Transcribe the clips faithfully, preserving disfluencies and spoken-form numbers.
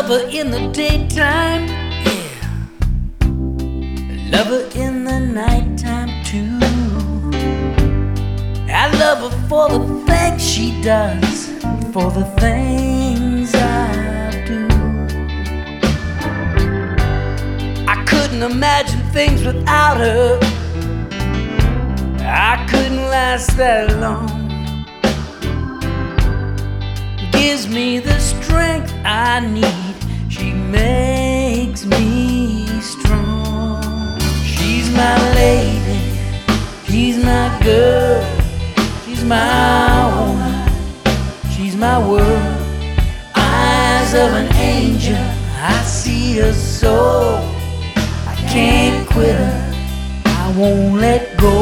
love her in the daytime, yeah. I love her in the nighttime too. I love her for the things she does, for the things I do. I couldn't imagine things without her. I couldn't last that long. Gives me the strength I need. She makes me strong. She's my lady, she's my girl, she's my woman, she's my world. Eyes of an angel, I see her soul. I can't quit her, I won't let go.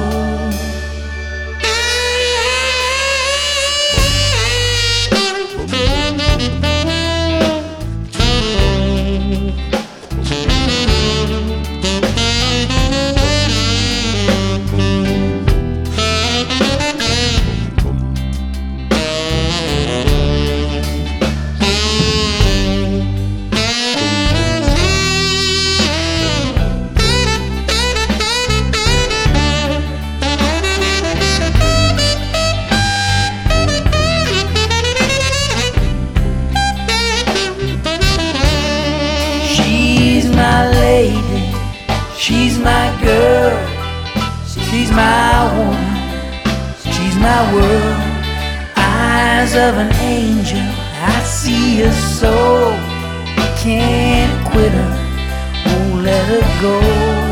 She's my girl, she's my woman, she's my world. Eyes of an angel, I see her soul. Can't quit her, won't let her go.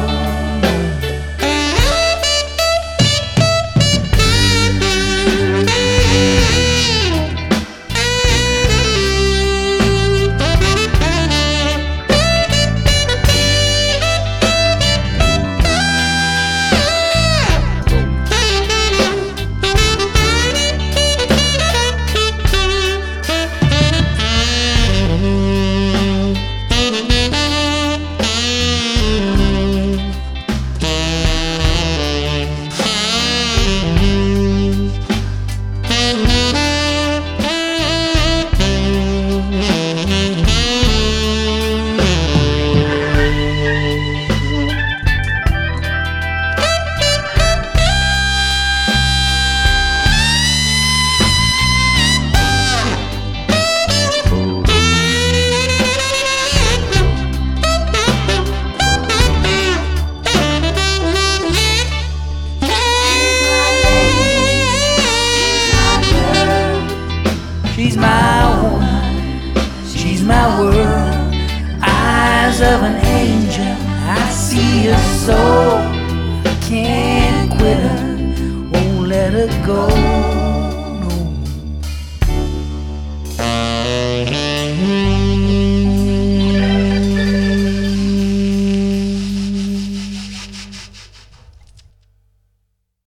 She's my woman, she's my world. Eyes of an angel, I see her soul. Can't quit her, won't let her go.